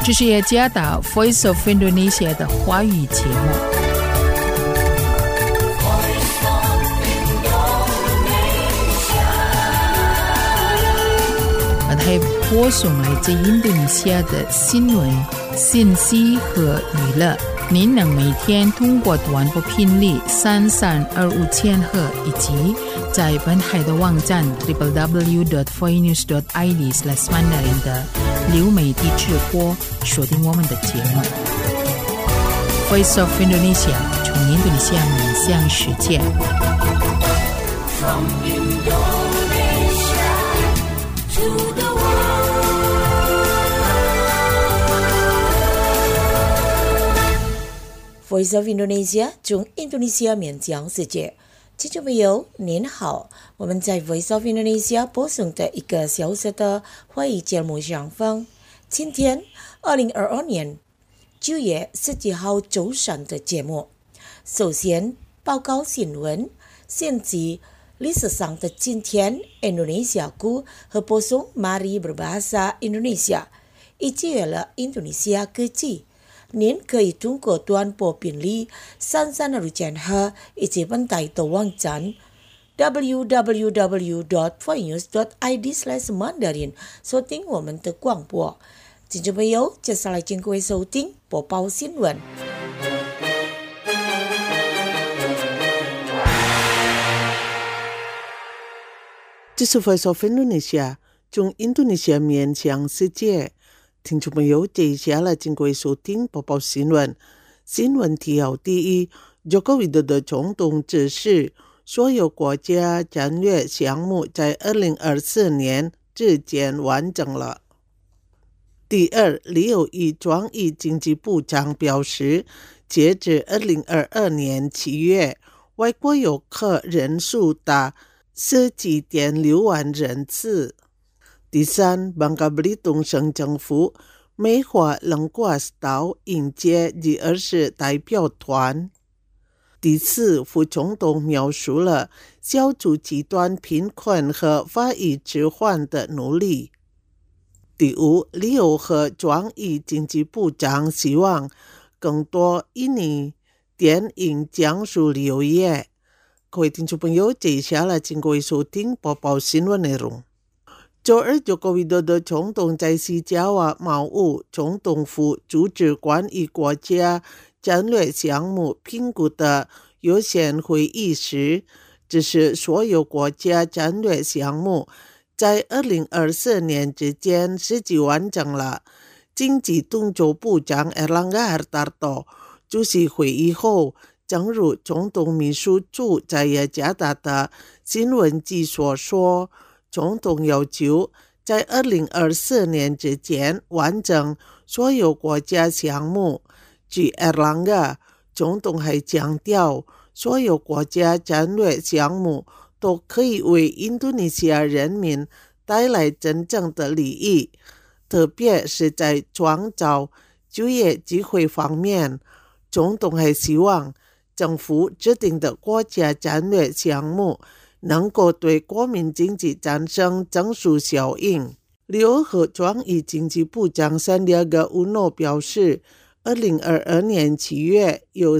这是雅加达 Voice of Indonesia 的华语节目。还播送来自印度尼西亚的新闻、信息和娱乐。您能每天通过短波频率3325千赫以及在本海的网站 www.voinews.id/mandarin 的流媒体直播收听我们的节目。Voice of Indonesia 从印度尼西亚面向世界。From Indonesia to the Voice of Indonesia 从印度尼西亚面向世界。听众朋友您好，我们在 Voice of Indonesia 播送的1个小时的华语节目上方。今天2022年9月17号周三的节目，首先报告新闻，先至历史上的今天 Indonesiaku 和播送 Mari Berbahasa Indonesia 以及了印度尼西亚科技。您可以通过短波频率3325千赫以及本台的网站 www.voinews.id/mandarin 收听我们的广播。听众朋友，接下来请各位收听播报新闻。 这是 Voice of Indonesia 从印度尼西亚面向世界。听众朋友，接下来请各位收听播报新闻。新闻提要第一， Joko Widodo 总统指示所有国家战略项目在2024年之前完成了。第二，李友仪创意经济部长表示，截至2022年7月，外国游客人数达17.6万人次。第三， Bangka Belitung 省政府美化冷瓜岛迎接G20代表团。第四，副总统描述了消除极端贫困和法医迟缓的努力。第五，旅游和创意经济部长希望更多印尼电影讲述旅游业。各位听众朋友，接下来请各位收听播报新闻内容。周二 Joko Widodo 总统在西加瓦茅屋总统府主持关于国家战略项目评估的优先会议时，指示所有国家战略项目在2024年之间实际完成了。经济动作部长 Erlangga Hartarto 出席会议后，正如总统秘书处在雅加达的新闻局所说，总统要求在2024年之前完成所有国家项目。据 Erlangga， 总统还强调，所有国家战略项目都可以为印度尼西亚人民带来真正的利益，特别是在创造就业机会方面。总统还希望政府制定的国家战略项目能够对国民经济产生正数效应。旅游和创意经济部长Sandiaga Uno 表示，2022年7月有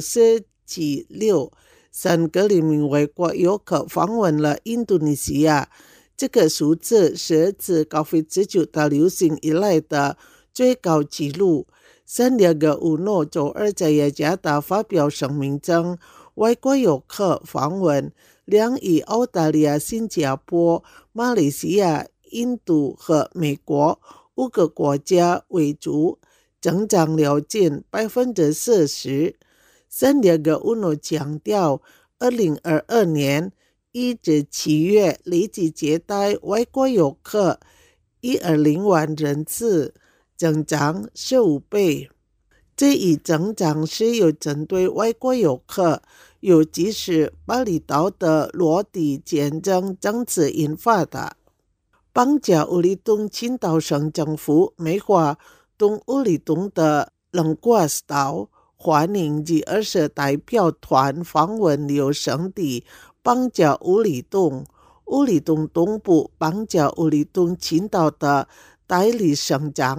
176个名外国游客访问了印度尼西亚，这个数字是自 COVID-19 大流行以来的最高纪录。Sandiaga Uno 周二在雅加达发表声明称，外国游客访问量以澳大利亚、新加坡、马来西亚、印度和美国5个国家为主，增长了近 40%。 Sandiaga Uno 强调，2022年1至7月累计接待外国游客120万人次，增长15倍。这一增长是由针对外国游客，尤其是巴厘岛的落地签证政策引发的。邦加乌里东群岛省政府美化东乌里东的冷瓜岛，欢迎G20代表团访问旅游胜地邦加乌里东。乌里东东部邦加乌里东群岛的代理省长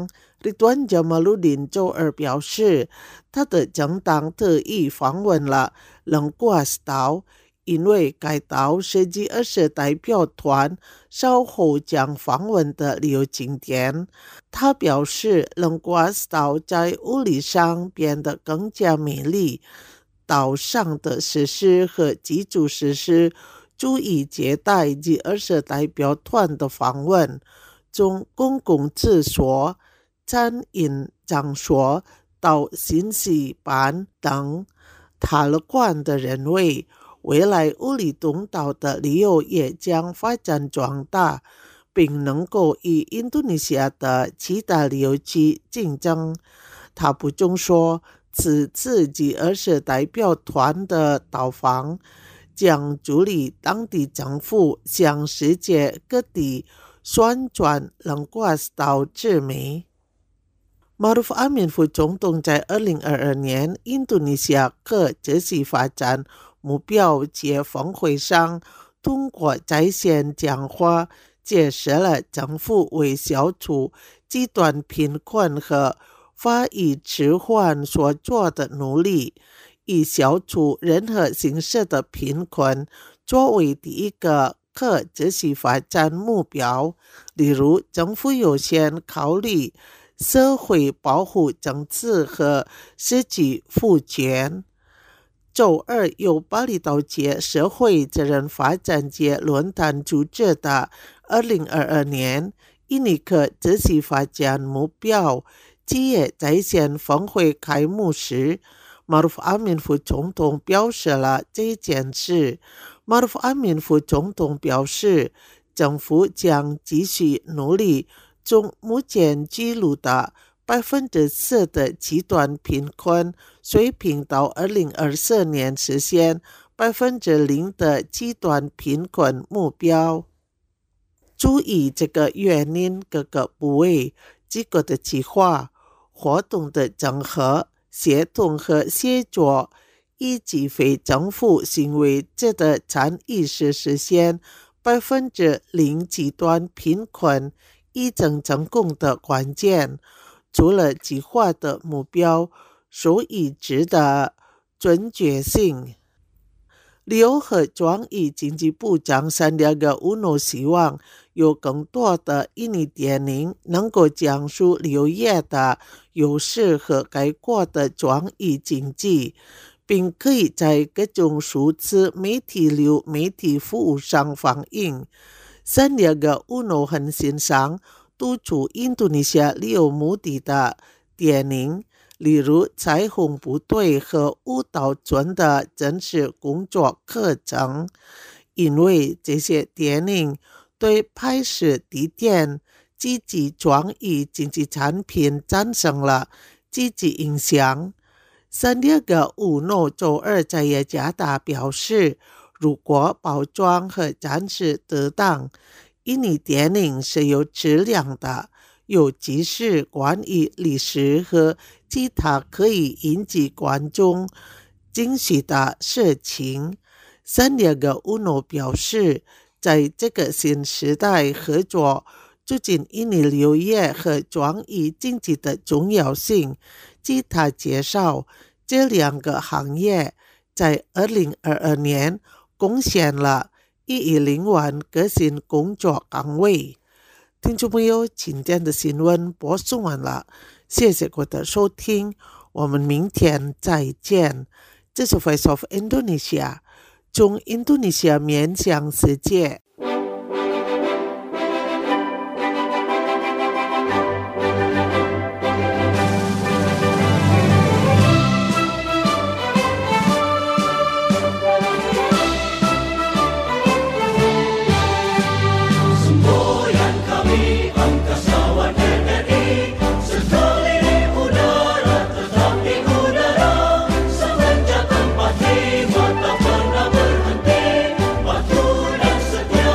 Ridwan Jamaluddin 周二表示，他的政党特意访问了冷瓜斯岛，因为该岛是 G20 代表团稍后将访问的旅游景点。他表示，冷瓜斯岛在物理上变得更加美丽，岛上的设施和基础设施足以接待 G20 代表团的访问，从公共厕所、餐饮场所到信息班等塔勒馆的人位，未来乌里东岛的旅游业将发展壮大，并能够与印度尼西亚的其他旅游区竞争。他补充说，此次G20代表团的到访将助力当地政府向世界各地宣传冷瓜斯岛之美。Maruf Amin 副总统在2022年印度尼西亚可持续发展目标节峰会上通过在线讲话，解释了政府为消除极端贫困和发育迟缓所做的努力，以消除任何形式的贫困作为第一个可持续发展目标。例如，政府优先考虑社会保护政策和实际赋权。周二由巴厘岛节社会责任发展节论坛组织的2022年印尼可持续发展目标企业在线峰会开幕时，Maruf Amin 副总统表示了这件事。Maruf Amin 副总统表示，政府将继续努力从目前记录的 4% 的极端贫困水平到2024年实现 0% 的极端贫困目标。注意这个原因各个部位机构的计划活动的整合、协同和协作，以及非政府行为者的参与时实现 0% 极端贫困已经成功的关键。除了计划的目标所已知的准确性，旅游和创意经济部长Sandiaga Uno希望有更多的印尼电影能够讲述旅游业的优势和该国的创意经济，并可以在各种数字媒体流媒体服务上放映。Sandiaga Uno 很欣赏督促印度尼西亚旅游目的的电影，例如彩虹部队和舞蹈村的真实工作课程，因为这些电影对拍摄地点、积极创意经济产品产生了积极影响。Sandiaga Uno 周二在雅加达表示，如果包装和展示得当，印尼电影是有质量的，尤其是关于历史和其他可以引起观众惊喜的事情。Sandiaga Uno 表示，在这个新时代合作促进印尼旅游业和创意经济的重要性，及他介绍这两个行业在2022年贡献了110万个新工作岗位。听众朋友，今天的新闻播送完了，谢谢各位的收听，我们明天再见。这是 Voice of Indonesia， 从印度尼西亚面向世界。 Setia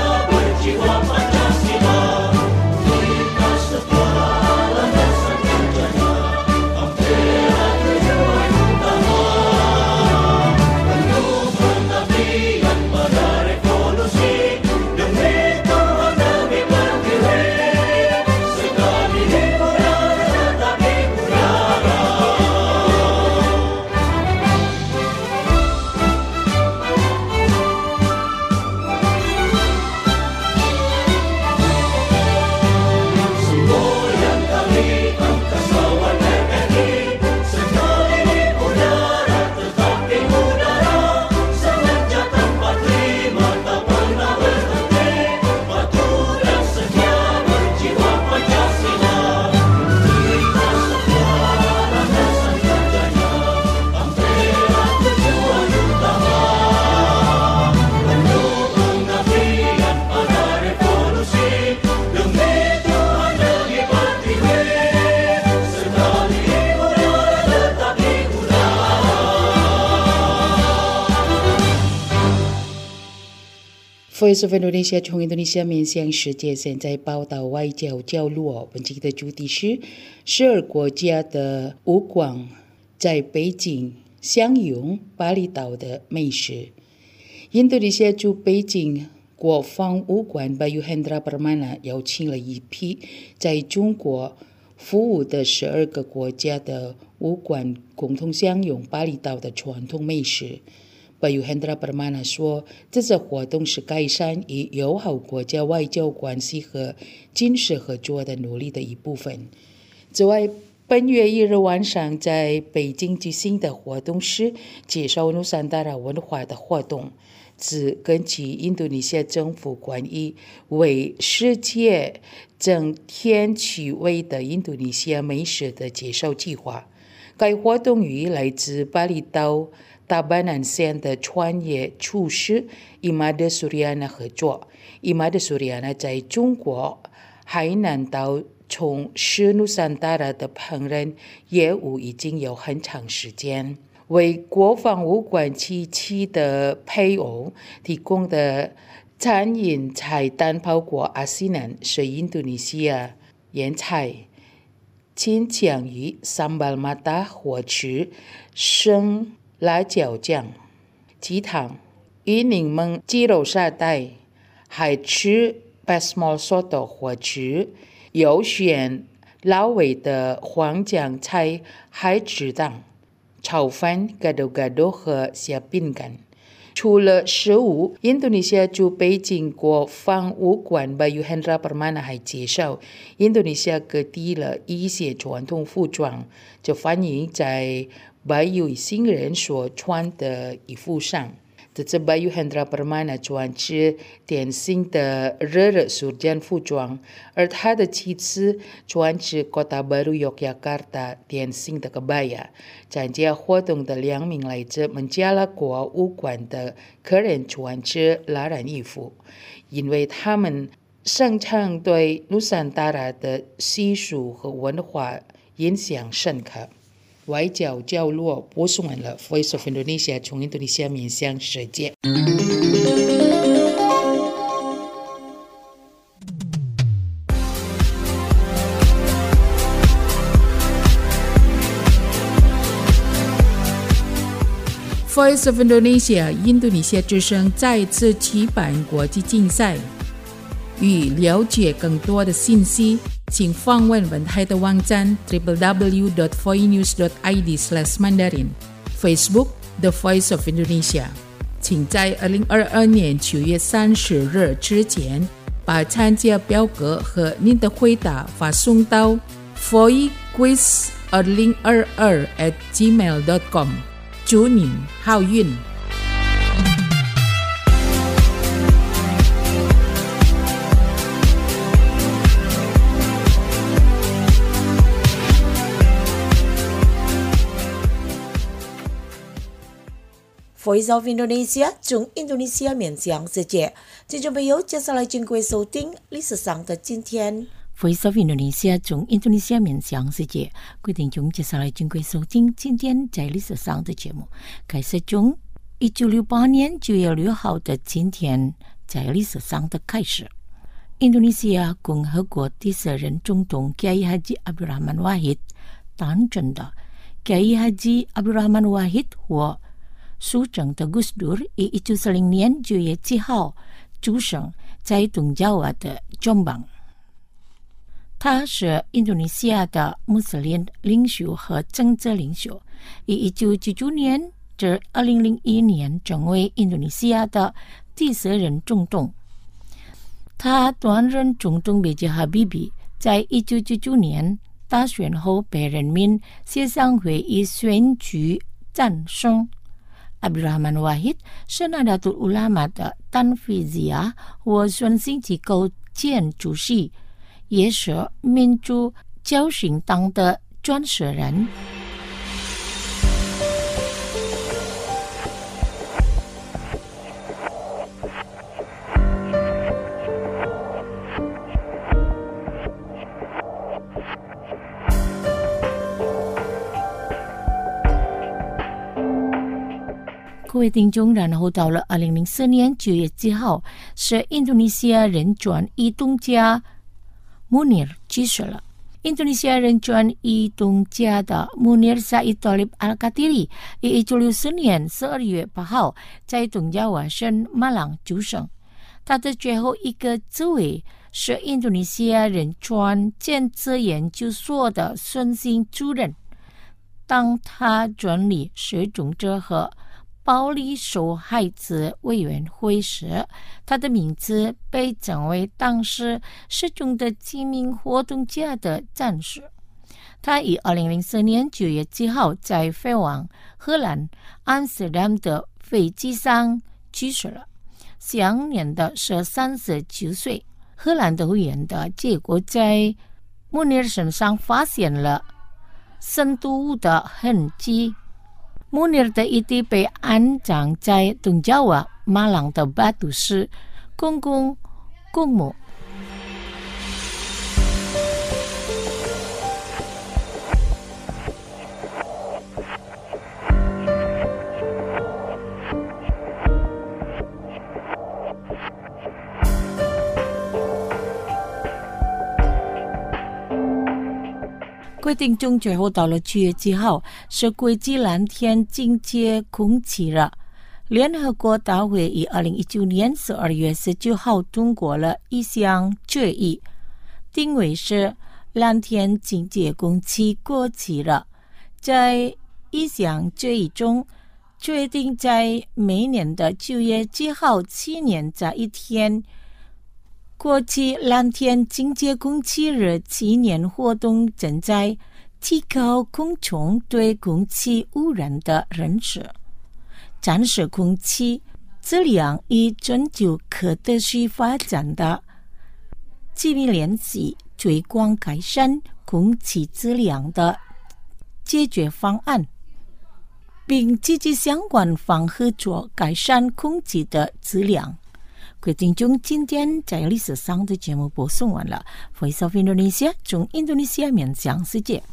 Voice of Indonesia 从印度尼西亚面向世界，现在报道外交角落。本期的主题是12国家的武官在北京享用巴厘岛的美食。印度尼西亚驻北京国防武官Bayu Hendra Permana邀请了一批在中国服务的12个国家的武官共同享用巴厘岛的传统美食。Bayu Hendra Permana 说，这次活动是改善与友好国家外交关系和军事合作的努力的一部分。此外，本月1日晚上在北京举行的活动是介绍努桑达拉文化的活动，是根据印度尼西亚政府关于为世界增添趣味的印度尼西亚美食的介绍计划。该活动与来自巴厘岛Tabanan县的专业厨师Imada Suryana 合作。Imada Suryana 在中国海南岛从事努桑达拉的烹饪业务已经有很长时间，为国防武官机器的配偶提供的餐饮菜单包括阿西南是印度尼西亚原菜，倾向于 sambal mata 或是生辣椒酱、鸡汤与柠檬鸡肉沙带，还吃 basmol soto 或是有选老味的黄酱菜海蜇蛋、炒饭、gado-gado 和小饼干。除了食物，印度尼西亚驻北京国防武官Bayu Hendra Permana 还介绍，印度尼西亚各地的一些传统服装就反映在Bayu 新人所穿的衣服上。这次Bayu Hendra Permana 穿着典型的热苏丹服装，而他的妻子穿着 Kota Baru Yogyakarta 典型的 kebaya。参加活动的2名来自孟加拉国武官的客人穿着蜡染衣服，因为他们擅长对努桑达拉的习俗和文化印象深刻。外交角落播送完了 Voice of Indonesia 从印度尼西亚面向世界。 Voice of Indonesia 印度尼西亚之声再次举办国际竞赛。与了解更多的信息，请访问本台的网站 www.voinews.id/mandarin Facebook The Voice of Indonesia。请在2022年9月30日之前把参加表格和您的回答发送到 voicequiz2022@gmail.com。祝您好运 ！Voice of Indonesia 从印度尼西亚面向世界，听众朋友，接下来经过收听历史上的今天。 Voice of Indonesia 从印度尼西亚面向世界，各位听众接下来经过收听今天在历史上的节目。开始从1968年9月6号的今天，在历史上的开始。印度尼西亚共和国第4任总统 Kiai Haji Abdul Rahman Wahid 当选的。Kiai Haji Abdul Rahman Wahid 或苏城的 Gus Dur 于1940年9月7号出生在东爪哇的 Jombang。他是印度尼西亚的穆斯林领袖和政治领袖，于1999年至2001年成为印度尼西亚的第4任总统。他担任总统B.J. Habibie在1999年大选后被人民协商会议选举战胜。Abdul Rahman Wahid 是Nahdlatul Ulama 的丹菲兹亚和孙兴机构前主席，也是民主教行党的创始人。各位听众，然后到了2004年9月7号，是印度尼西亚人转移动家Munir 去世了。印度尼西亚人转移动家的 Munir Said Talib Al-Qadiri 于1964年12月8号在东爪哇省马朗出生。他的最后一个职位是印度尼西亚人权建设研究所的孙兴主任。当他管理失踪者和暴力受害者委员会时，他的名字被称为当时失踪的几名活动家的战士。他于2004年9月7号在飞往荷兰安斯特丹的飞机上去世了，享年的是39岁。荷兰的委员的结果在穆尼尔身上发现了深度的痕迹。穆尼尔的遗体被安葬在东爪哇马朗的巴都市公共公墓。各位听众，最后到了9月7号，是国际蓝天境界空气日。联合国大会于2019年12月19号通过了一项决议，定为是蓝天境界空气国际日。在一项决议中，决定在每年的9月7号纪念这一天。国际蓝天境界空气日纪念活动正在提高公众对空气污染的认识，展示空气质量与追求可持续发展的紧密联系，推广改善空气质量的解决方案，并积极相关方合作改善空气的质量。各位听众，今天在历史上的节目播送完了。Voice of Indonesia 从印度尼西亚面向世界。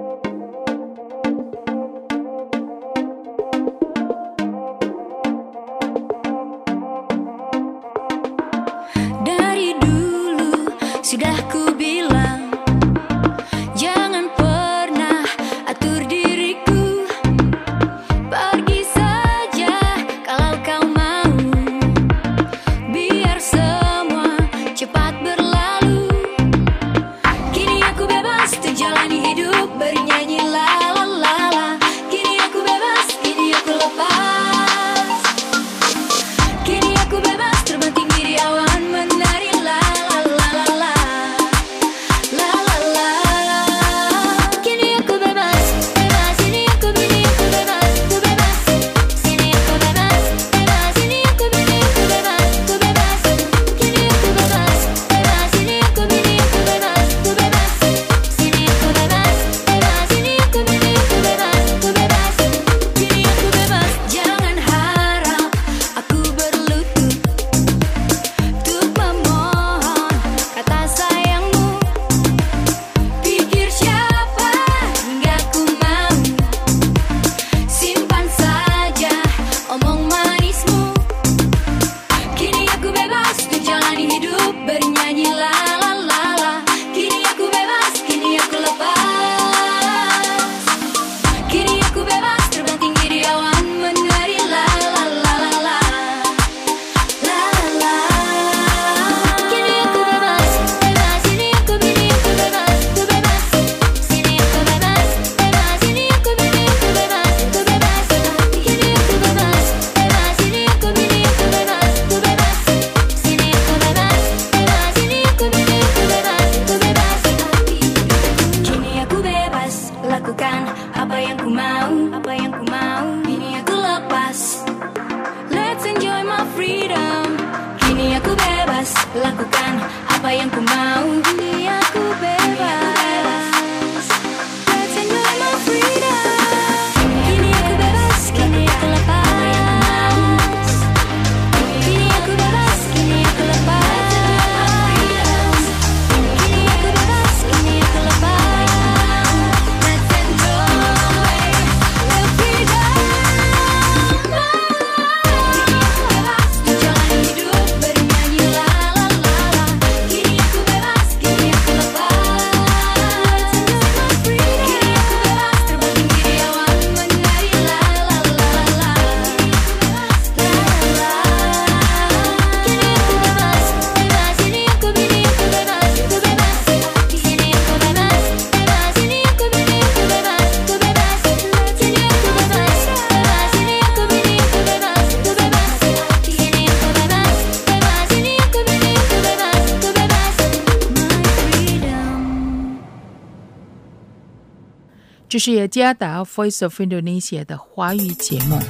Dari dulu sudah ku bilang jangan pernah atur diriku, pergi saja kalau kau mau, biar semua cepat berlalu. Kini aku bebas untuk jalani hidup bernyanyi la la la la. Kini aku bebas, kini aku lepas. Kini aku bebas terbang tinggi di awan menari la la la la la. La la la la. Kini aku bebas, bebas. Ini aku bebas, ku bebas. Sini aku bebas, bebas. Ini aku bebas, ku bebas. Kini aku bebas, bebas. Ini aku bebas, ku bebas. Sini aku bebas, bebas. Ini aku bebas, ku bebas. Kini aku bebas. Jangan harap aku berlutut untuk memohon kata sayangmu. Pikir siapa hingga ku mau simpan saja omong manismu. Kini aku bebas untuk jalani hidup bernyanyi la la la la. Kini aku bebas, kini aku lepas. Kini aku bebas terbang tinggi di awan menari la la la la la. La la la. Kini aku bebas, bebas. Ini aku bebas, ku bebas. Sini aku bebas, bebas. Ini aku bebas, ku bebas. Kini aku bebas, bebas. Ini aku bebas, ku bebas. Sini aku bebas, bebas. Ini aku bebas, ku bebas. Kini aku bebas lakukan apa yang ku mau, apa yang ku mau. Kini aku lepas. Let's enjoy my freedom. Kini aku bebas lakukan apa yang ku mau. Kini aku bebas. Let's enjoy my freedom. Kini aku bebas, kini aku lepas. Kini aku bebas, kini aku lepas. Kini aku bebas, kini aku lepas. Let's enjoy the freedom. 这是雅加达 Voice of Indonesia 的华语节目。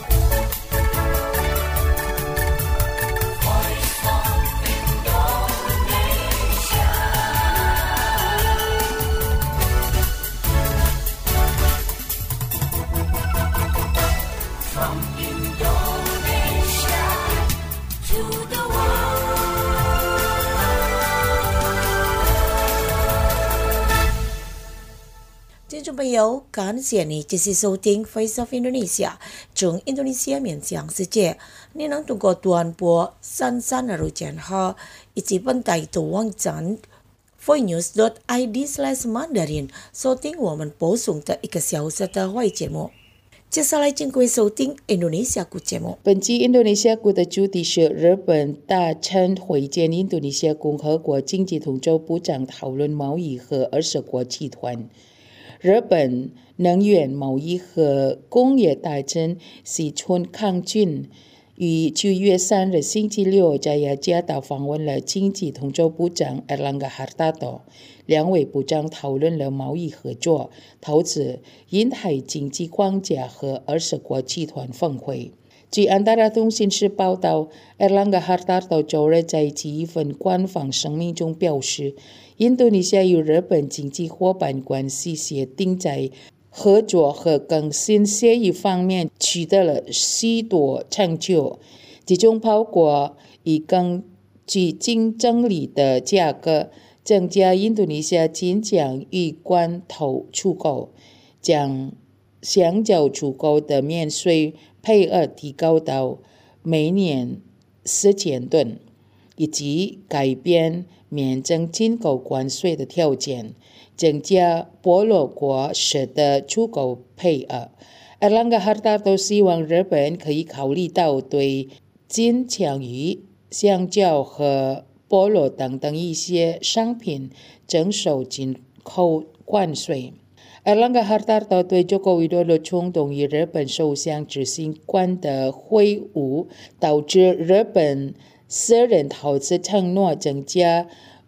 听众朋友，感谢你继续收听 Voice of Indonesia 从印度尼西亚面向世界。你能通过短波33后以及本台的网站 voinews.id/mandarin 收听我们播送的1个小时的华语节目。接下来请各位收听印度尼西亚股节目。 本期印度尼西亚股的主题是日本大臣会见印度尼西亚共和国经济统筹部长，讨论贸易和20国集团。日本能源、贸易和工业大臣西村康俊于9月3日星期六在雅加达访问了经济统筹部长 Erlangga Hartarto， 两位部长讨论了贸易合作、投资、印太经济框架和20国集团峰会。据安达拉通讯社报道， Erlangga Hartarto 周日在其一份官方声明中表示，印度尼西亚与日本经济伙伴关系协定在合作和更新协议方面取得了许多成就，其中包括以更具竞争力的价格增加印度尼西亚金奖与罐头出口，将香蕉出口的免税配额提高到每年4000吨，以及改变免征进口关税的条件，增加菠萝果实的出口配额。Erlangga Hartarto 希望日本可以考虑到对金枪鱼、香蕉和菠萝等一些商品征收进口关税。Erlangga Hartarto 对中国Widodo冲动与日本首相执行官的会晤，导致日本私人投资承诺增加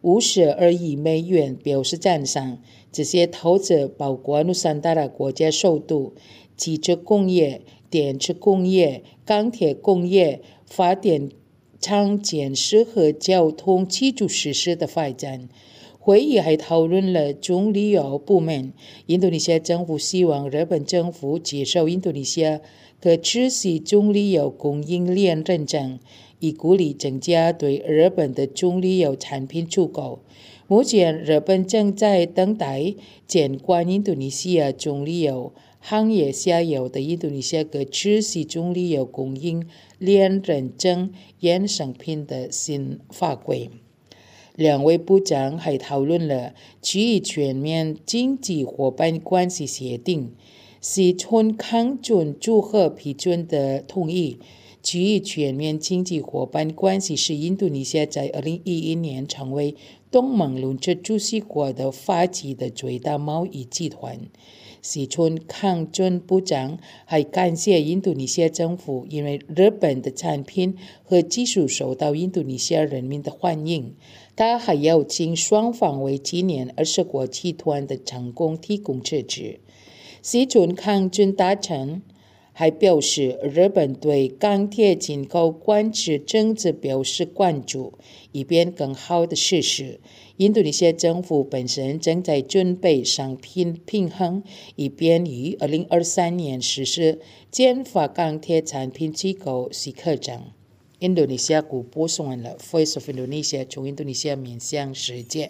52亿美元表示赞赏。这些投资包括努桑达拉国家首都、汽车工业、电池工业、钢铁工业、发电厂建设和交通基础设施的发展。会议还讨论了中旅游部门。印度尼西亚政府希望日本政府接受印度尼西亚可持续中旅游供应链认证，以鼓励增加对日本的中旅游产品出口。目前，日本正在等待监管印度尼西亚中旅游行业下游的印度尼西亚可持续中旅游供应链认证衍生品的新法规。两位部长还讨论了区域全面经济伙伴关系协定，西村康俊祝贺批准的同意。区域全面经济伙伴关系是印度尼西亚在2011年成为东盟轮值主席国的发起的最大贸易集团。西村康俊部长还感谢印度尼西亚政府，因为日本的产品和技术受到印度尼西亚人民的欢迎。他还邀请双方为今年20国集团的成功提供支持。西村康俊大臣还表示，日本对钢铁进口管制政策表示关注，以便更好的实施。印度尼西亚政府本身正在准备商品平衡，以便于2023年实施减法钢铁产品进口许可证。印度尼西亚股播送完了 Voice of Indonesia 从印度尼西亚面向世界。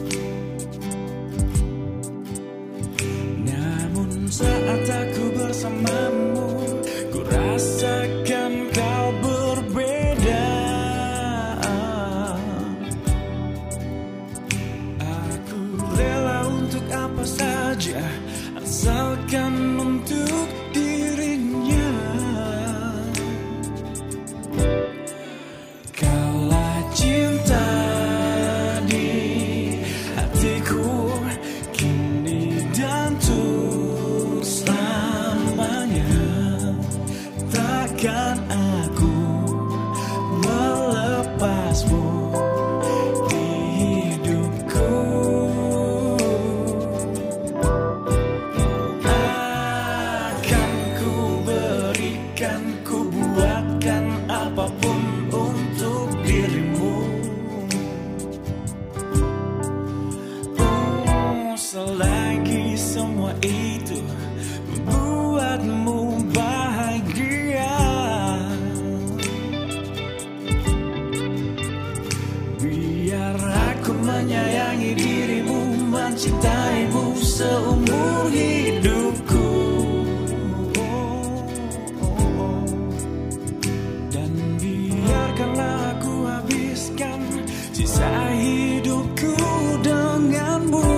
Saat aku bersama melepasmu di hidupku. Akan ku berikan, ku buatkan apapun untuk dirimu. Selagi semua itu membuatmu bahagia, biar aku menyayangi dirimu, mencintaimu seumur hidupku. Dan biarkanlah aku habiskan sisa hidupku denganmu.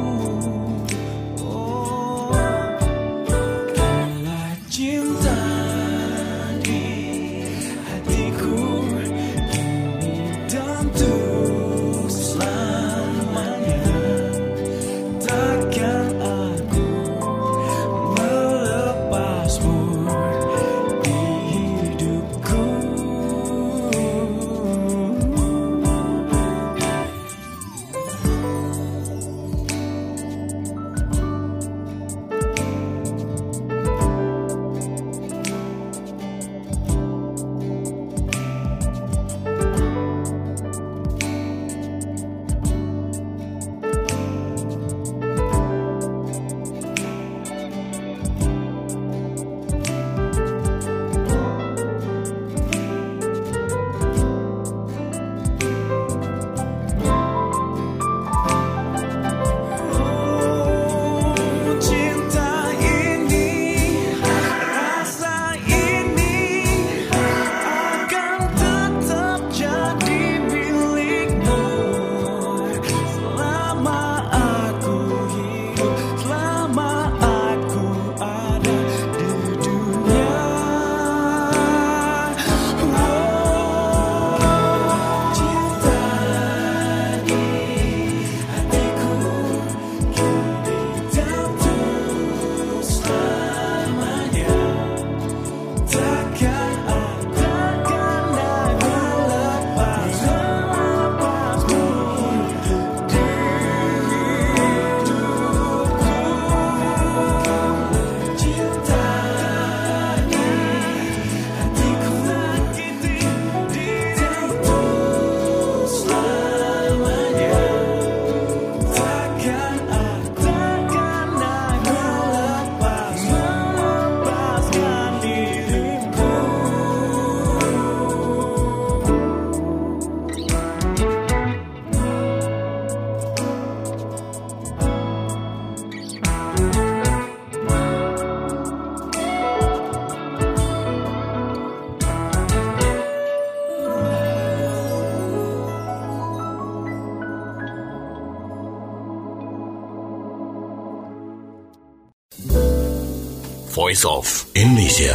Voice of Indonesia.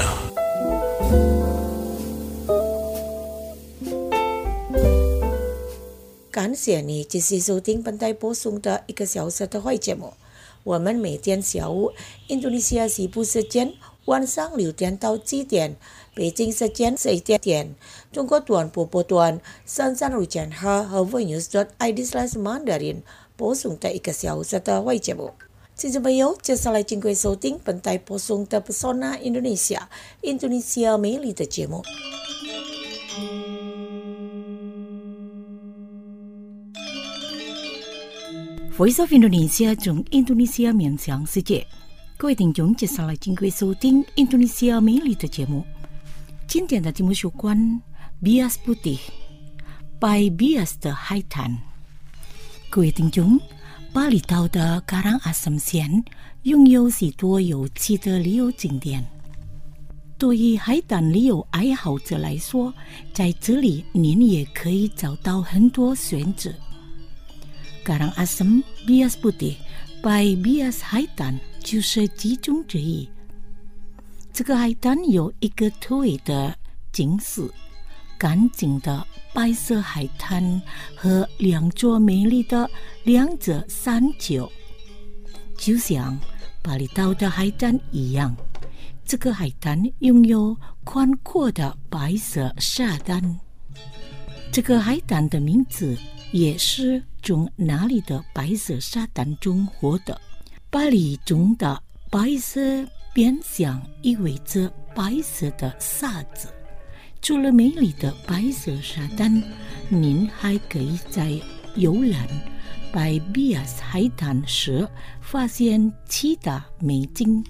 感谢你继续收听本台播送的1个小时的会节目。我们每天下午印度尼西亚西部时间晚上6点到7点，北京时间11点，中国短波波段33.5和 vonews.id/Mandarin 播送的1个小时的会节目。听众朋友，接下来请各位收听本台播送的 Pesona Indonesia 印度尼西亚美丽的节目。 Voice of Indonesia 从印度尼西亚面向世界，各位听众，接下来请各位收听印度尼西亚美丽的节目。今天的节目有关 bias putih， 白 bias 的海滩。各位听众，巴厘岛的Karangasem县拥有许多有趣的旅游景点。对于海滩旅游爱好者来说，在这里您也可以找到很多选择。Karangasem bias putih 白 bias 海滩就是其中之一。这个海滩有一个特别的景色，干净的白色海滩和两座美丽的两者山丘，就像巴厘岛的海滩一样。这个海滩拥有宽阔的白色沙滩， 这个海胆的名字也是从那里的白色沙滩中获得。巴黎中的白色边上意味着白色的沙子。除了美丽的白色沙滩，您还可以在游览白比亚斯海滩时发现其他美景。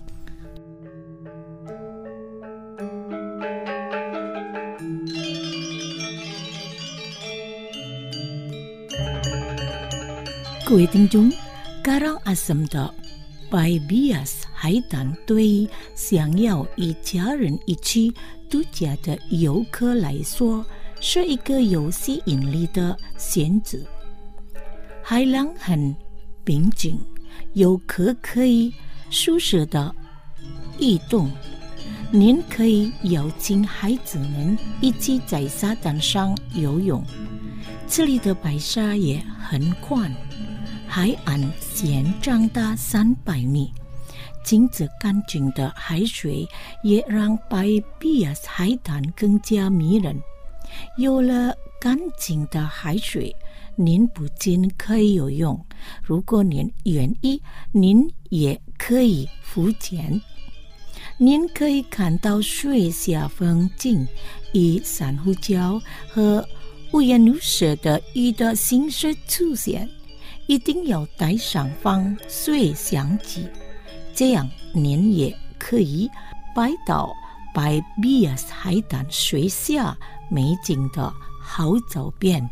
各位听众，Karangasem的白比亚斯海滩对想要一家人一起度假的游客来说是一个有吸引力的选择。海浪很平静，游客可以舒适的移动。您可以邀请孩子们一起在沙滩上游泳。这里的白沙也很宽，海岸线长达300米，清澈干净的海水也让白比亚斯海滩更加迷人。有了干净的海水，您不仅可以游泳，如果您愿意，您也可以浮潜。您可以看到水下风景，以珊瑚礁和五颜六色的鱼的形式出现。一定要带上防水相机，这样您也可以拍到白比亚斯海滩水下美景的好照片。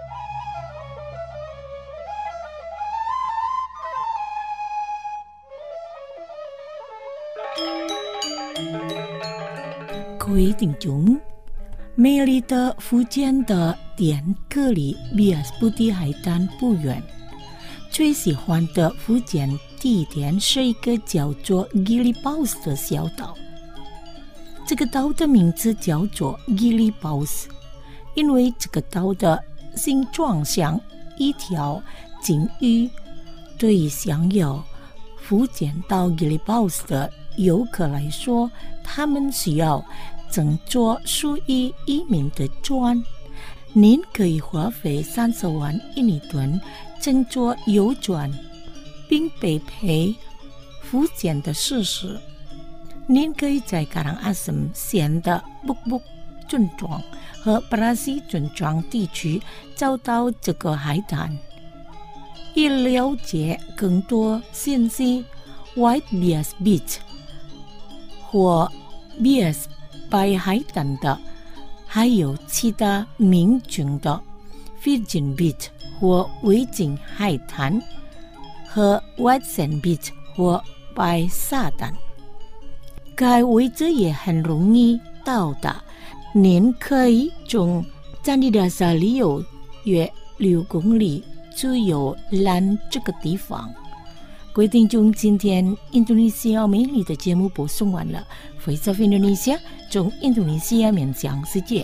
各位听众，美丽的福建的点隔离比亚斯布地海滩不远。最喜欢的福建地点是一个叫做 Gili Paus 的小岛。这个岛的名字叫做 Gili Paus， 因为这个岛的形状像一条金鱼。对于想要福建到 Gili Paus 的游客来说，他们需要乘坐属于移民的船。您可以花费30万印尼盾乘坐游船，并被配福建的设施。您可以在Karangasem县的卜卜村庄和巴拉西村庄地区找到这个海滩。以了解更多信息 ，White Bias Beach 或 Bias 白海滩的，还有其他名称的 Virgin Beach 或维景海滩和 White Sand Beach 或白沙滩。该位置也很容易到达，您可以从赞尼达萨里有约6公里就有land这个地方。各位听众，今天印度尼西亚美丽的节目播送完了。Voice of Indonesia 从印度尼西亚面向世界。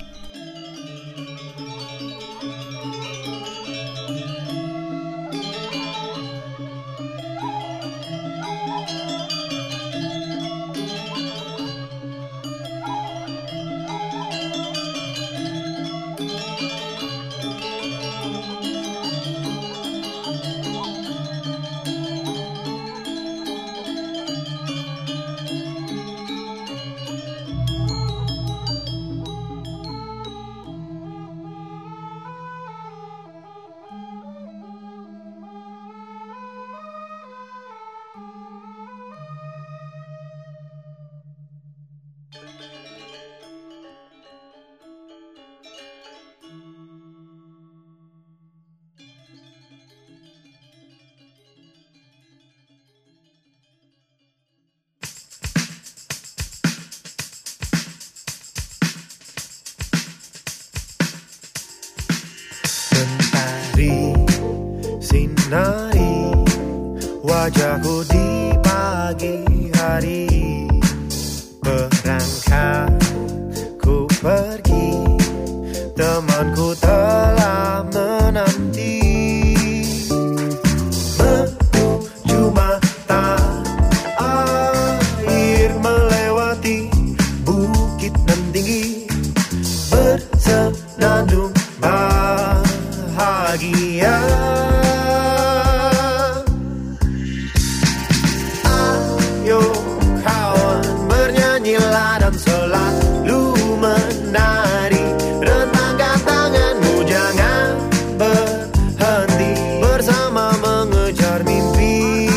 Sinari wajahku di pagi hari, berangkat ku pergi, temanku telah menanti menuju mata air, melewati bukit nan tinggi bersenandung bahagia. Ayo kawan, bernyanyilah dan selalu menari. Rentangkan tanganmu, jangan berhenti, bersama mengejar mimpi.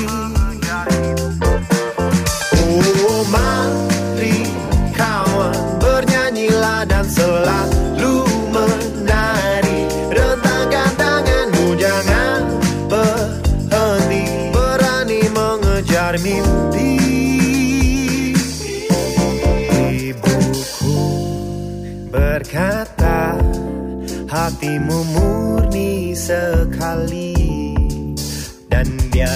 Oh, mari kawan, bernyanyilah dan selalu menari. Rentangkan tanganmu, jangan berhenti, berani mengejar mimpi. Ibuku berkata, hatimu murni sekali, dan dia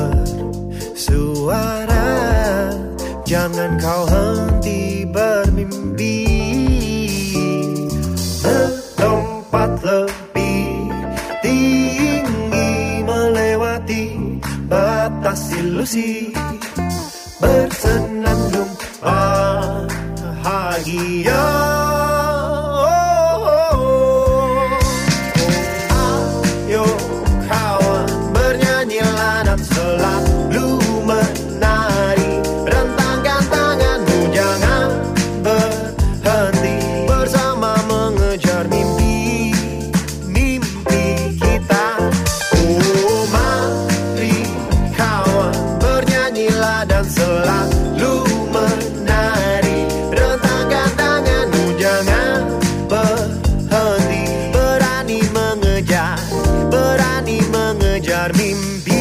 bersuara, jangan kau henti bermimpi. Melompat lebih tinggi, melewati batas ilusi, bersenandung bahagia. Ayo kawan, bernyanyilah dan selalu menari. Rentangkan tanganmu, jangan berhenti, bersama mengejar mimpi, mimpi kita. Oh, mari kawan, bernyanyilah dan selalu menari. Rentangkan tanganmu, jangan berhenti, berani mengejar mimpi.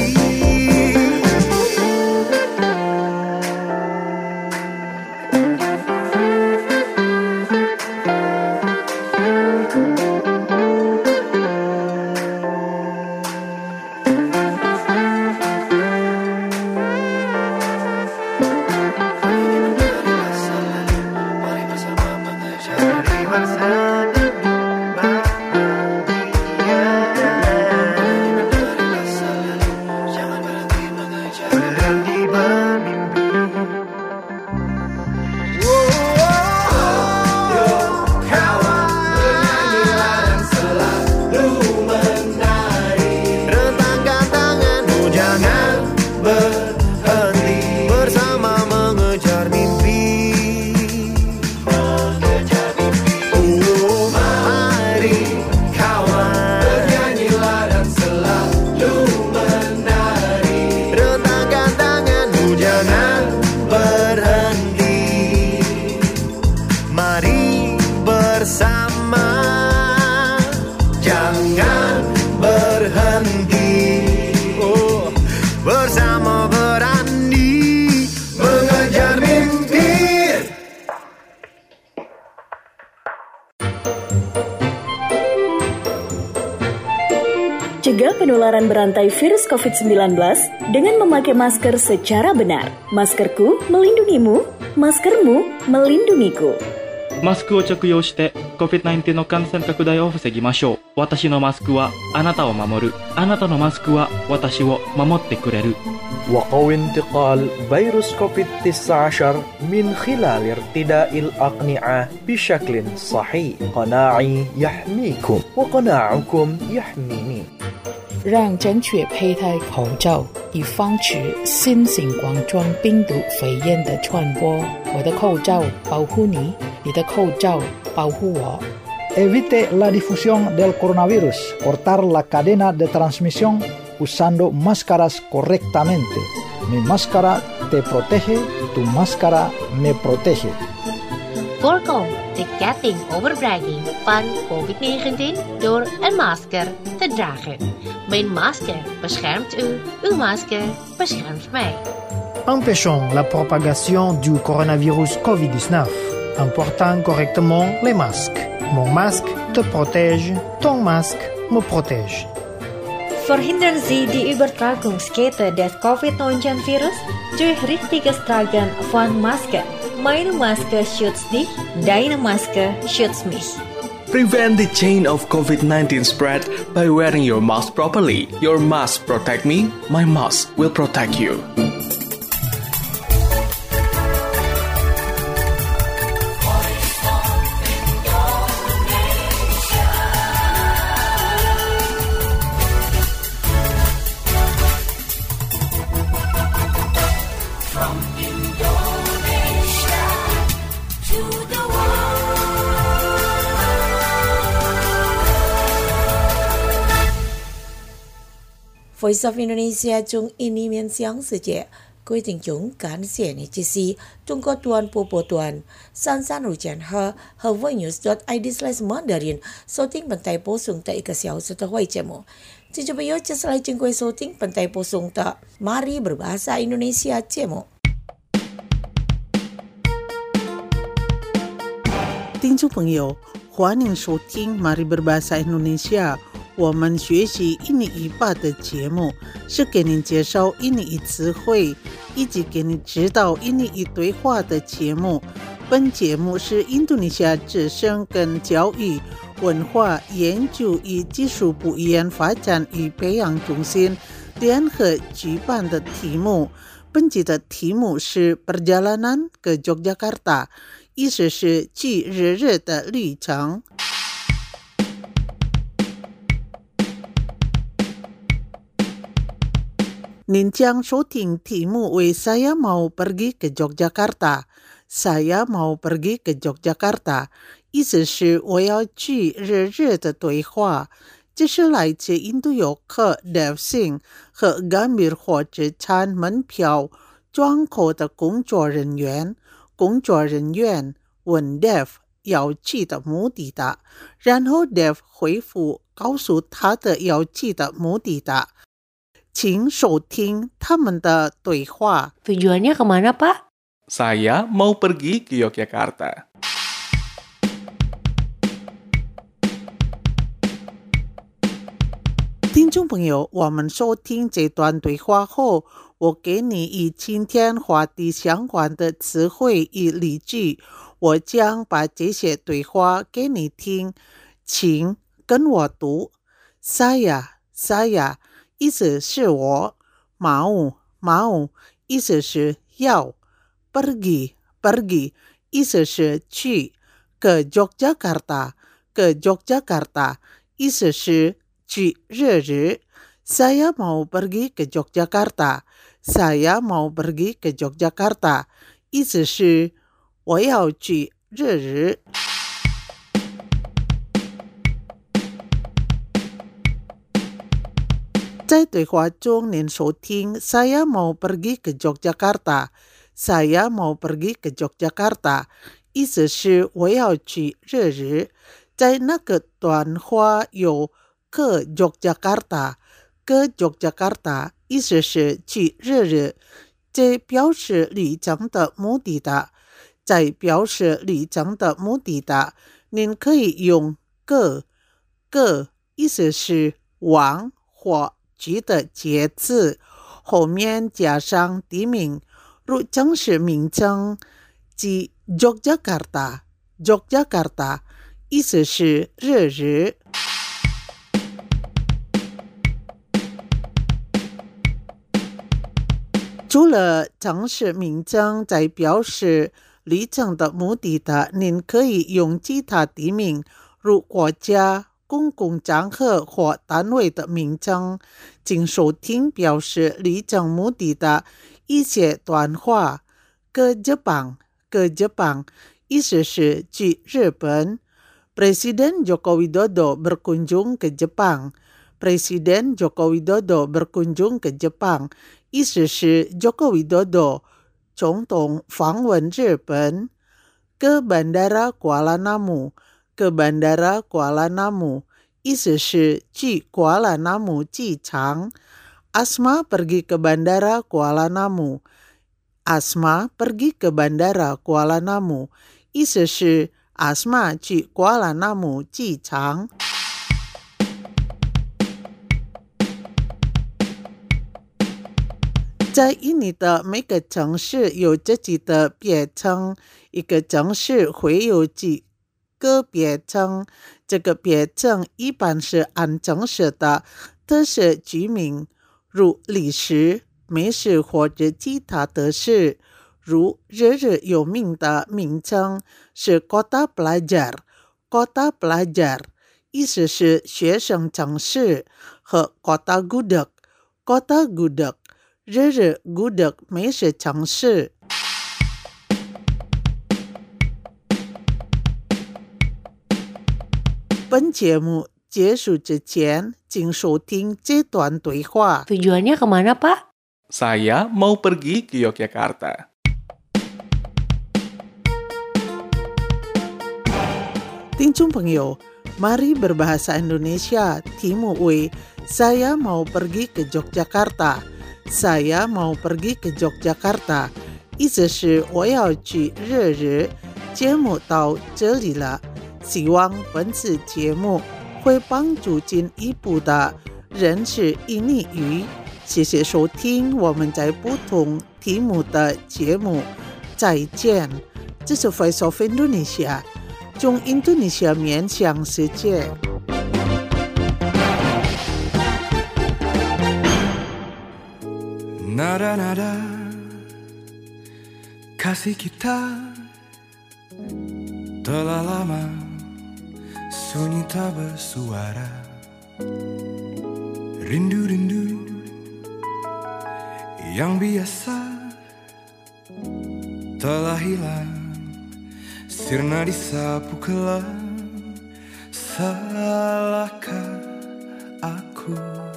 Mari bersama mengejar jangan berhenti mengejar, berhenti bermimpi. Ayo kawan, bernyanyilah dan selalu menari. Rentangkan tanganmu, jangan berhenti, bersama mengejar mimpi. Mengejar mimpi. Oh, mari kawan, bernyanyilah dan selalu menari. Rentangkan tanganmu, jangan berhenti. Mari bersama, jangan berhenti. Oh, bersama berani mengejar mimpi. Cegah penularan berantai virus COVID-19 dengan memakai masker secara benar. Maskerku melindungimu, maskermu melindungiku. マスクを着用して COVID-19 の感染拡大を防ぎましょう。私のマスクはあなたを守る。あなたのマスクは私を守ってくれる。 وقوي انتقال فيروس كوفيد-19 من خلال ارتداء الأقنعة بشكل صحيح. قناعي يحميكم وقناعكم يحميني. 让正确佩戴口罩，以防止新型冠状病毒肺炎的传播。我的口罩保护你，你的口罩保护我。 Evite la difusión del coronavirus. Cortar la cadena de transmisión usando máscaras correctamente. Mi máscara te protege, tu máscara me protege. Voorkom de ketting overbregging van COVID-19 door een masker te dragen. Mijn masker beschermt u, uw masker beschermt mij. Empêchons la propagation du coronavirus COVID-19 en portant correctement les masques. Mon masque te protège, ton masque me protège. Verhindern Sie die Übertragungskette des Covid-19-Virus durch richtiges Tragen von Maske. Meine Maske schützt dich, deine Maske schützt mich. Prevent the chain of COVID-19 spread by wearing your mask properly. Your mask protect me, my mask will protect you. Voice of Indonesia 中印尼面向世界，各位聽眾感謝你支持中國段播報段珊珊如講和 voinews.id/Mandarin 收聽本台播送的1個小時的會節目。聽眾朋友，接下來請各位收聽本台播送的 Mari Berbahasa Indonesia 節目。 聽眾朋友，歡迎收聽 Mari Berbahasa Indonesia。我们学习印尼语吧的节目是给您介绍印尼语词汇以及给您指导印尼语对话的节目。本节目是印度尼西亚之声跟教育、文化研究与技术部语言发展与培养中心联合举办的题目。本集的题目是 Perjalanan ke Yogyakarta， 意思是去日日的旅程。您将收听题目为 Saya mau pergi ke Yogyakarta， Saya mau pergi ke Yogyakarta， 意思是我要去日日的对话。这是来自印度游客 Dev Singh 和 Gambir 火车站门票窗口的工作人员。工作人员问 Dev 要去的目的地，然后 Dev 回复告诉他的要去的目的地。请收听他们的对话。 Tujuannya kemana, Pak? Saya mau pergi ke Yogyakarta. 听众朋友，我们收听这段对话后，我给你与今天话题相关的词汇与例句，我将把这些对话给你听，请跟我读。Saya 意思是我， mau 意思是要， pergi 意思是去， ke Yogyakarta 意思是去日日。 Saya mau pergi ke Yogyakarta 意思是我要去日日。在对话中，您收听 Saya mau pergi ke Yogyakarta， Saya mau pergi ke Yogyakarta 意思是我要去日日。在那个段话有 ke Yogyakarta 意思是去日日，这表示旅程的目的地。在表示旅程的目的地，您可以用 ke 意思是往或去的介词，后面加上地名，如正式名称即 Yogyakarta 意思是日日。除了正式名称在表示旅程的目的地，您可以用其他地名，如国家、公共场合或单位的名称。请收听表示旅程目的地一些段话。 ke Jepang 意思是去日本。 Presiden Joko Widodo berkunjung ke Jepang 意思是 Joko Widodo 总统访问日本。 ke Bandara Kuala Namu 意思是去瓜拉纳姆机场。 Asma pergi ke Bandara Kuala Namu 意思是 Asma 去瓜拉纳姆机场。在印尼的每个城市有自己的别称，一个城市会有几个别称，这个别称一般是按城市的特色居民，如历史、美食或者其他特色。如日日有名的名称是 Kota Pelajar 意思是学生城市，和 Kota Gudeg 日日 Gudeg 美食城市。本节目结束之前，请收听这段对话。 Tujuannya kemana, Pak? Saya mau pergi ke Yogyakarta. Tingcung Pengyo, mari berbahasa Indonesia. Timu we, saya mau pergi ke Yogyakarta. Saya mau pergi ke Yogyakarta. 意思是我要去日日。节目到这里了，希望本次节目会帮助进一步的认识印尼语。谢谢收听我们在不同题目的节目，再见。这是 Voice of Indonesia， 从印度尼西亚面向世界。 Nada-nada kasih kita telah lama sunyi tak bersuara. Rindu-rindu yang biasa telah hilang, sirna disapu kelam. Salahkah aku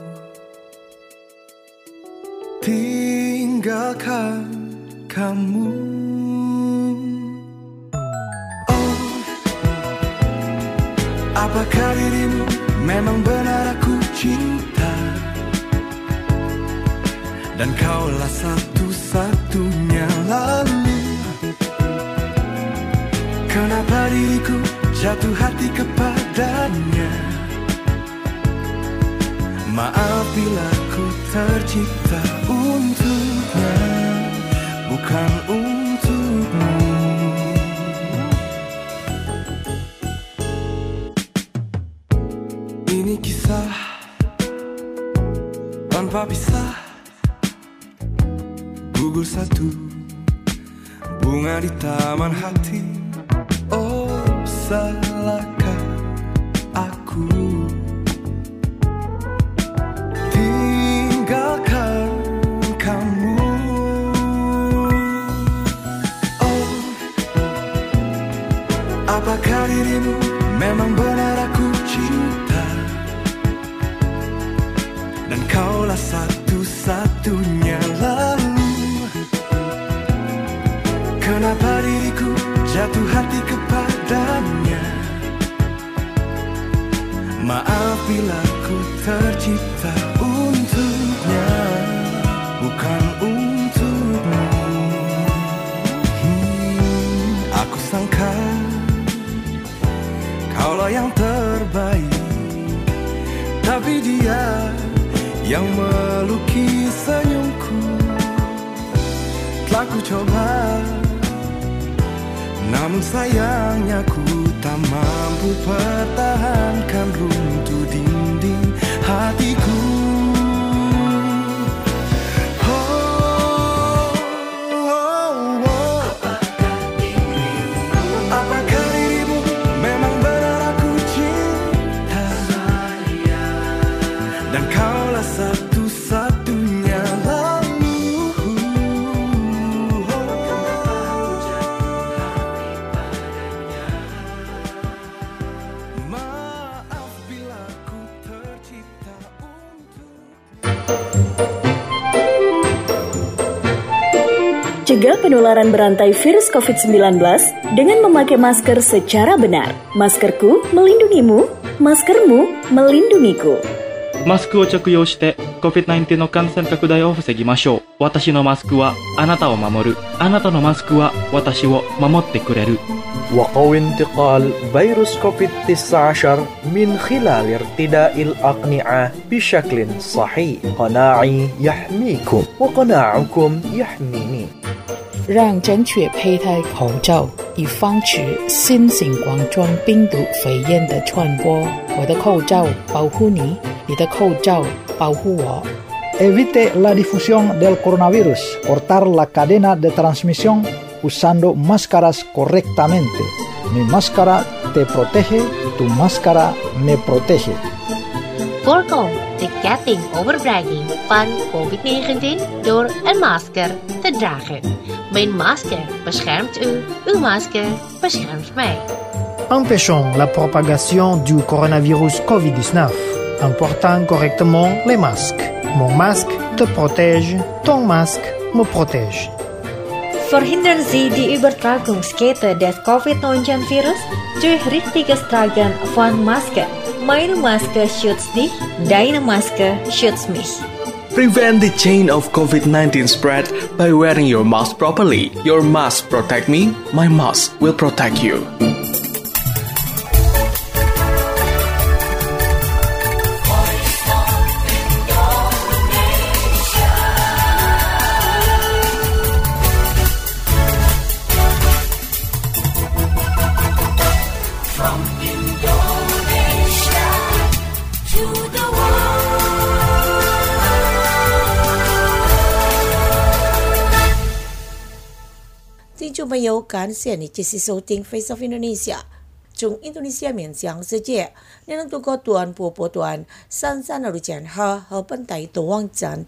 tinggalkan kamu? Oh, apakah dirimu memang benar aku cinta? Dan kaulah satu-satunya. Lalu kenapa diriku jatuh hati kepadanya? Maaf bila ku tercipta untuknya, bukan untukmu. Ini kisah tanpa pisah, gugur satu bunga di taman hati. Oh, salahkah aku tinggalkan kamu? Oh, apakah dirimu memang benar aku cinta? Dan kaulah satu-satunya. Lalu kenapa diriku jatuh hati kepadanya? Maaf bila ku tercipta untuknya, bukan untukmu. Aku sangka kaulah yang terbaik, tapi dia yang melukis senyumku. Telah ku coba, namun sayangnya ku tak mampu pertahankan runtuh dinding hatiku. Apakah dirimu memang benar aku cinta? Dan kaulah satu-satunya. Cegah penularan berantai virus COVID-19 dengan memakai masker secara benar. Maskerku melindungimu, maskermu melindungiku. マスクを着用して COVID-19 の感染拡大を防ぎましょう。私のマスクはあなたを守る。あなたのマスクは私を守ってくれる。 وقو انتقال فيروس كوفيد-19 من خلال ارتداء الأقنعة بشكل صحيح. قناعي يحميكم وقناعكم يحميني. 让正确佩戴口罩，以防止新型冠状病毒肺炎的传播。我的口罩保护你，你的口罩保护我。 Evite la difusión del coronavirus. Cortar la cadena de transmisión usando máscaras correctamente. Mi máscara te protege, tu máscara me protege. Voorkom de ketting overbregging van COVID-19 door een masker te dragen. Mijn masker beschermt u, uw masker beschermt mij. Empêchons la propagation du coronavirus Covid-19 en portant correctement les masques. Mon masque te protège, ton masque me protège. Verhindern Sie die Übertragungskette des Covid-19-Virus durch richtiges Tragen von Maske. Meine Maske schützt dich, deine Maske schützt mich. Prevent the chain of COVID-19 spread by wearing your mask properly. Your mask protect me, my mask will protect you. 听众朋友，感谢你继续收听 Face of Indonesia， 从印度尼西亚面向世界。你能透过短波段33.2和本台的网站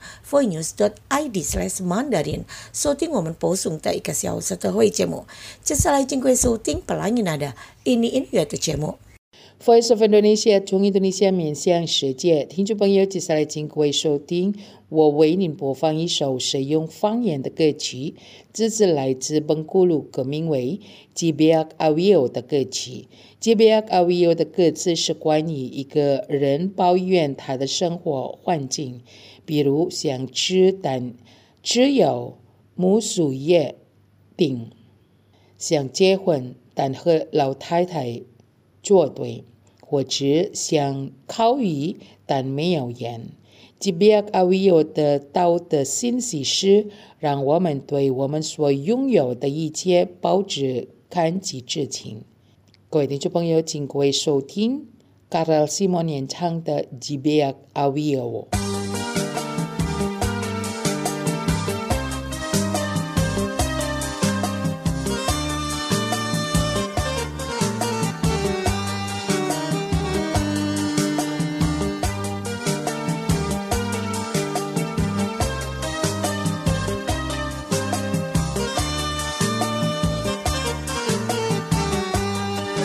voinews.id/mandarin 收听我们播送的1个小时的会节目。接下来，请各位收听本来你的印尼音乐的节目。 Voice of Indonesia 从印度尼西亚面向世界，听众朋友，接下来请各位收听，我为您播放一首使用方言的歌曲，这是来自本古鲁歌名为 Jibeak Awio 的歌曲。Jibeak Awio 的歌词是关于一个人抱怨他的生活环境，比如想吃但只有木薯叶饼，想结婚但和老太太作对，或者想烤鱼但没有盐。Jibeak Awio 的道德信息是让我们对我们所拥有的一切保持感激之情。各位听众朋友，请各位收听 Karel Simon 演唱的 Jibeak Awio。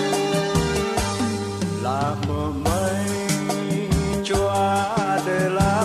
Là mơ mây cho adalah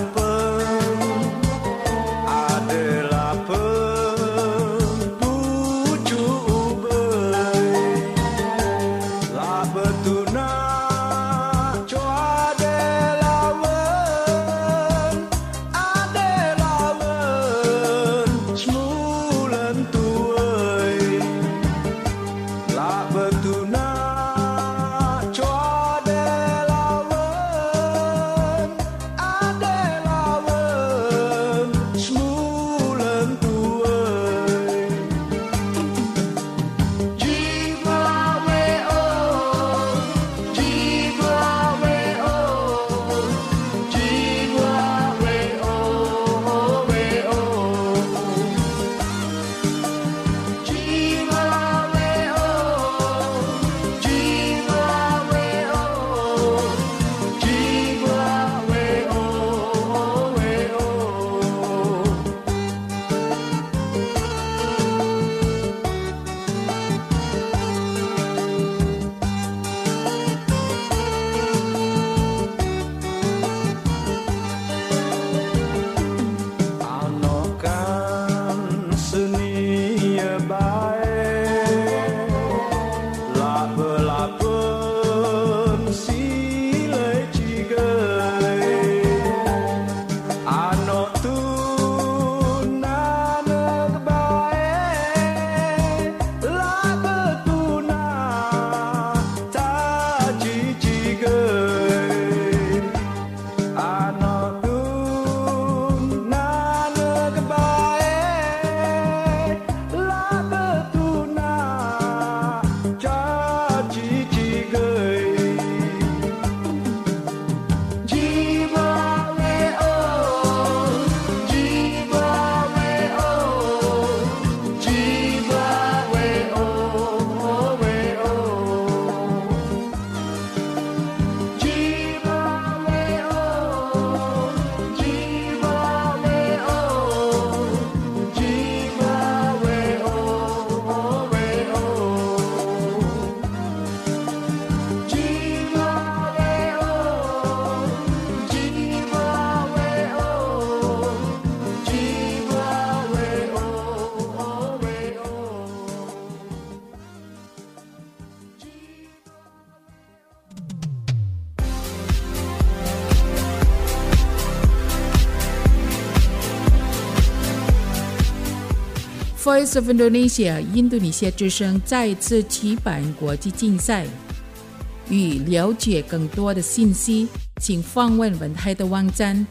Voice of Indonesia 印度尼西亚之声再次举办国际竞赛。欲了解更多的信息，请访问本台的网站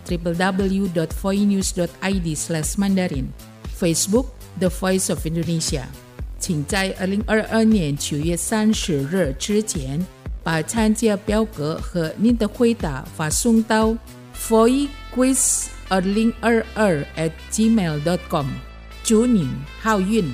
www.voinews.id/mandarin Facebook The Voice of Indonesia。请在2022年9月30日之前把参加表格和您的回答发送到 voicequiz2022@gmail.com。祝您好运！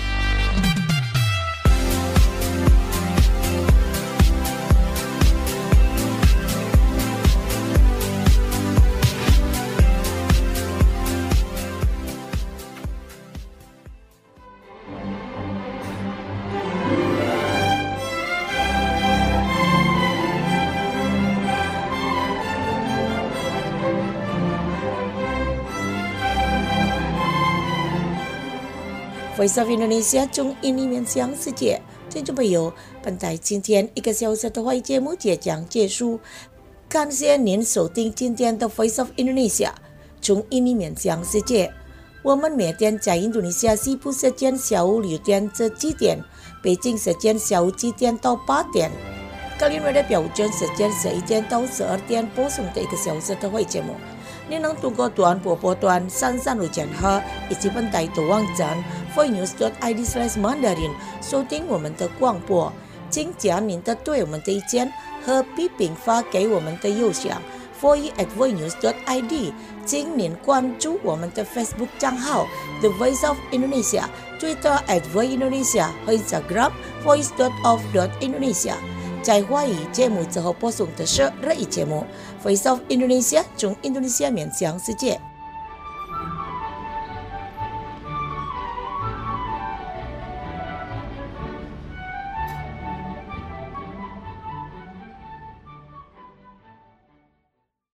Voice of Indonesia 中印尼面向世界，听众朋友，本台今天1个小时的会议节目即将结束，感谢您收听今天的 Voice of Indonesia 中印尼面向世界。我们每天在印度尼西亚西部时间下午6点至7点，北京时间下午7点到8点，格林威治标准时间11点到12点播送的1个小时的会议节目。您能通过短波段33.5赫以及本台的网站 voinews.id/mandarin 收听我们的广播。请将您的对我们的意见和批评发给我们的邮箱 voice@voinews.id。请您关注我们的 Facebook 账号 The Voice of Indonesia、 Twitter @voiceindonesia 和 Instagram voice.of.indonesia。在会议节目之后播送的是日语节目 Voice of Indonesia 中印度尼西亚面向世界。